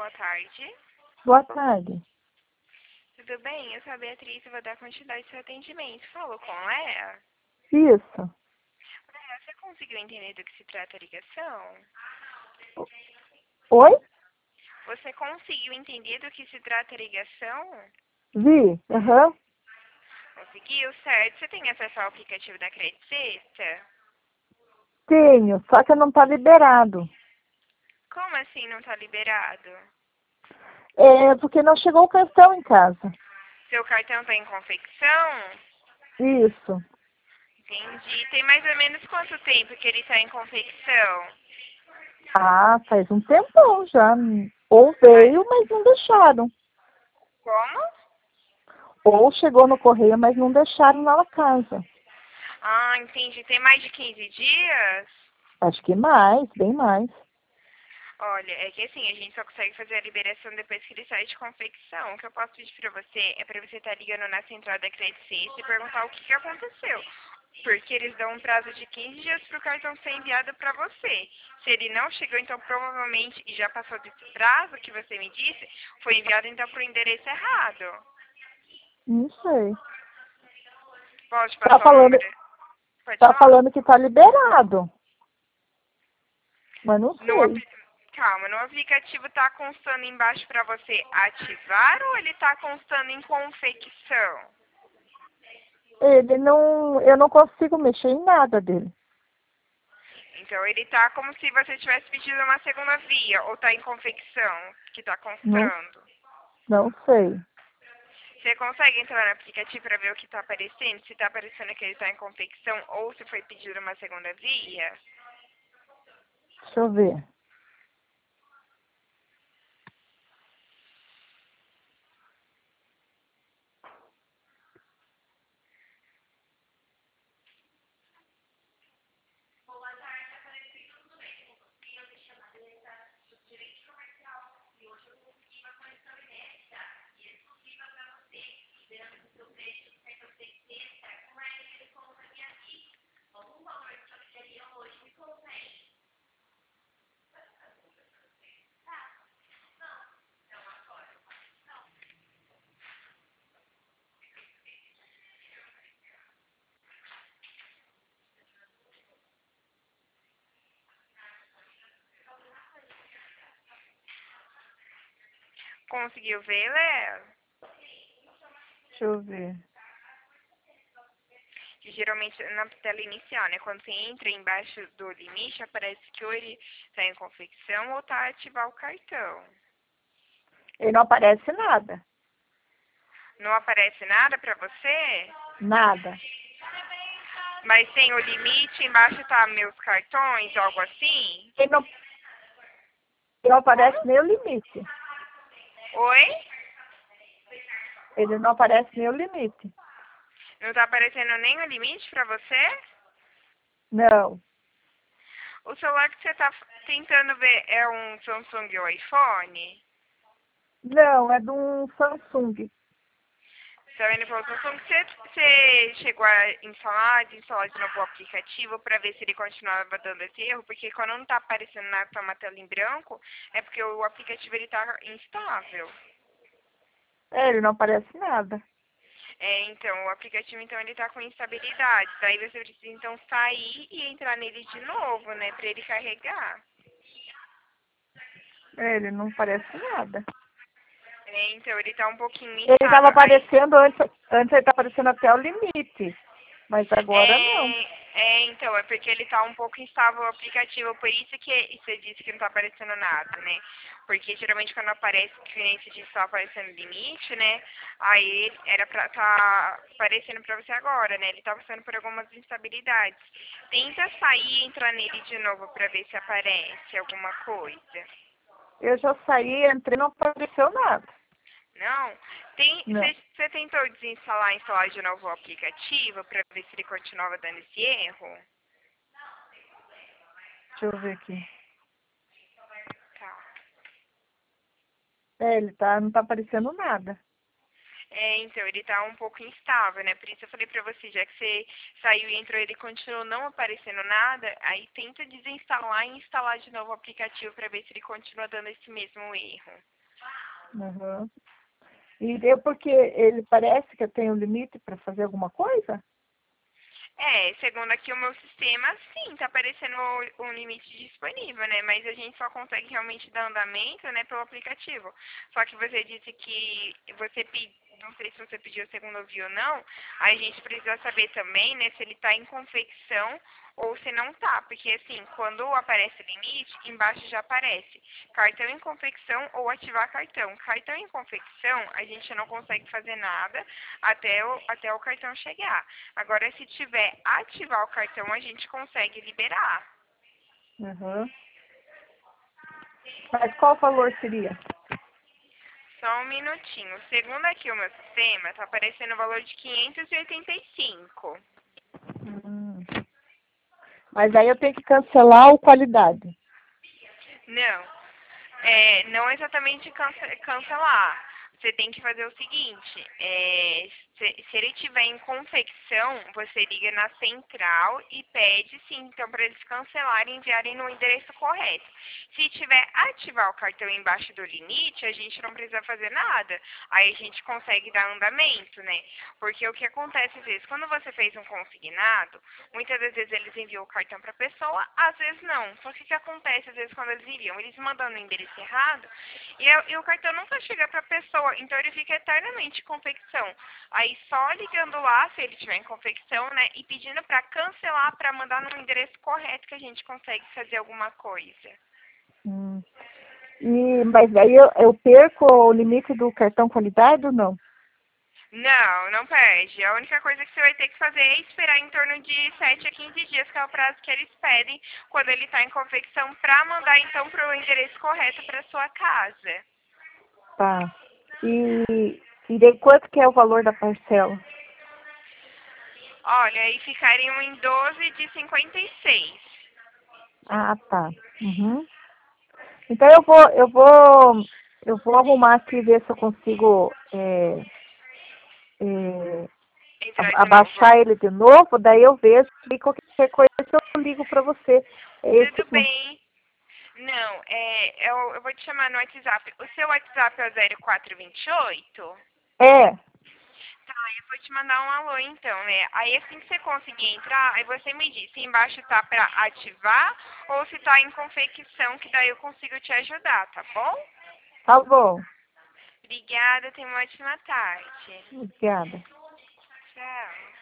boa tarde. Boa tarde. Tudo bem? Eu sou a Beatriz e vou dar continuidade ao seu atendimento. Falou com Léa? Isso. Léa, você conseguiu entender do que se trata a ligação? Oi? Você conseguiu entender do que se trata a ligação? Vi. Aham. Conseguiu, certo? Você tem acesso ao aplicativo da Credit Sexta? Tenho, só que não está liberado. Como assim não está liberado? É porque não chegou o cartão em casa. Seu cartão está em confecção? Isso. Entendi. Tem mais ou menos quanto tempo que ele está em confecção? Ah, faz um tempão já. Ou veio, mas não deixaram. Como? Ou chegou no correio, mas não deixaram lá na casa. Ah, entendi. Tem mais de 15 dias? Acho que mais, bem mais. Olha, é que assim, a gente só consegue fazer a liberação depois que ele sai de confecção. O que eu posso pedir pra você é pra você estar ligando na central da Credit Suisse e perguntar o que aconteceu. Porque eles dão um prazo de 15 dias pro cartão ser enviado pra você. Se ele não chegou, então provavelmente, e já passou desse prazo que você me disse, foi enviado então pro endereço errado. Não sei. Pode Tá passar o falando, número? Pode tá falar? falando que tá liberado. Mas não No, sei. calma, no aplicativo tá constando embaixo pra você ativar ou ele tá constando em confecção? Ele não. Eu não consigo mexer em nada dele. Então ele tá como se você tivesse pedido uma segunda via, ou tá em confecção, que tá Não, constando. não sei. Você consegue entrar no aplicativo para ver o que tá aparecendo? Se tá aparecendo que ele tá em confecção ou se foi pedido uma segunda via? Deixa eu ver. Conseguiu ver, Léo? Deixa eu ver. Que geralmente na tela inicial, né? Quando você entra embaixo do limite, aparece que ou ele tá em confecção ou tá a ativar o cartão. Ele não aparece nada. Não aparece nada pra você? Nada. Mas tem o limite, embaixo tá meus cartões, algo assim? Ele não aparece nem o limite. Oi? Ele não aparece nem o limite. Não tá aparecendo nem o limite pra você? Não. O celular que você tá tentando ver é um Samsung ou iPhone? Não, é de um Samsung. Tá vendo pelo Samsung? Você chegou a desinstalar de novo o aplicativo pra ver se ele continuava dando esse erro? Porque quando não tá aparecendo nada, tá uma tela em branco, é porque o aplicativo ele tá instável. É, ele não aparece nada. É, então, o aplicativo, então, ele tá com instabilidade. Daí você precisa, então, sair e entrar nele de novo, né, pra ele carregar. É, ele não aparece nada. É, então, ele tá um pouquinho Ele estava instável. Aí, aparecendo antes ele estava aparecendo até o limite. Mas agora não. então, é porque ele tá um pouco instável o aplicativo, por isso que você disse que não tá aparecendo nada, né? Porque geralmente quando aparece que nem se diz que tá aparecendo limite, né? Aí era pra tá aparecendo pra você agora, né? Ele tá passando por algumas instabilidades. Tenta sair e entrar nele de novo pra ver se aparece alguma coisa. Eu já saí, entrei, não apareceu nada. Não? Não. Você tentou desinstalar e instalar de novo o aplicativo pra ver se ele continuava dando esse erro? Deixa eu ver aqui. Tá. É, não tá aparecendo nada. Então, ele tá um pouco instável, né? Por isso eu falei pra você, já que você saiu e entrou, ele continuou não aparecendo nada, aí tenta desinstalar e instalar de novo o aplicativo pra ver se ele continua dando esse mesmo erro. Uhum. E deu porque ele parece que eu tenho limite para fazer alguma coisa? Segundo aqui o meu sistema, sim, tá aparecendo um limite disponível, né? Mas a gente só consegue realmente dar andamento, né, pelo aplicativo. Só que você disse que você pediu, não sei se você pediu segundo ouviu ou não, a gente precisa saber também, né, se ele tá em confecção ou se não tá. Porque assim, quando aparece limite, embaixo já aparece cartão em confecção ou ativar cartão. Cartão em confecção, a gente não consegue fazer nada até o cartão chegar. Agora, se tiver ativar o cartão, a gente consegue liberar. Uhum. Mas qual valor seria? Só um minutinho. Segundo aqui o meu sistema, tá aparecendo o valor de 585. Hum. Mas aí eu tenho que cancelar o qualidade. Não, não exatamente cancelar. Você tem que fazer o seguinte, se ele tiver em confecção, você liga na central e pede sim, então, para eles cancelarem e enviarem no endereço correto. Se tiver ativar o cartão embaixo do limite, a gente não precisa fazer nada. Aí a gente consegue dar andamento, né? Porque o que acontece às vezes, quando você fez um consignado, muitas das vezes eles enviam o cartão para a pessoa, às vezes não. Só que o que acontece às vezes quando eles enviam? Eles mandam no endereço errado e o cartão nunca chega para a pessoa, então ele fica eternamente em confecção. Aí só ligando lá, se ele tiver em confecção, né, e pedindo para cancelar, para mandar no endereço correto que a gente consegue fazer alguma coisa. Hum. Mas daí eu perco o limite do cartão qualidade ou não? Não, não perde. A única coisa que você vai ter que fazer é esperar em torno de 7 a 15 dias, que é o prazo que eles pedem quando ele está em confecção, para mandar então para o endereço correto para sua casa. Tá. E daí quanto que é o valor da parcela? Olha, aí ficariam em 12 de 56. Ah, tá. Uhum. Então eu vou arrumar aqui e ver se eu consigo é, Entrar de novo. abaixar ele de novo, daí eu vejo e qualquer coisa eu ligo para você. É esse, Tudo bem. Não, eu vou te chamar no WhatsApp. O seu WhatsApp é o 0428? é, Tá, eu vou te mandar um alô então, né? Aí assim que você conseguir entrar, aí você me diz se embaixo tá pra ativar ou se tá em confecção, que daí eu consigo te ajudar, tá bom? tá bom. Obrigada, tenha uma ótima tarde. Obrigada. Tchau.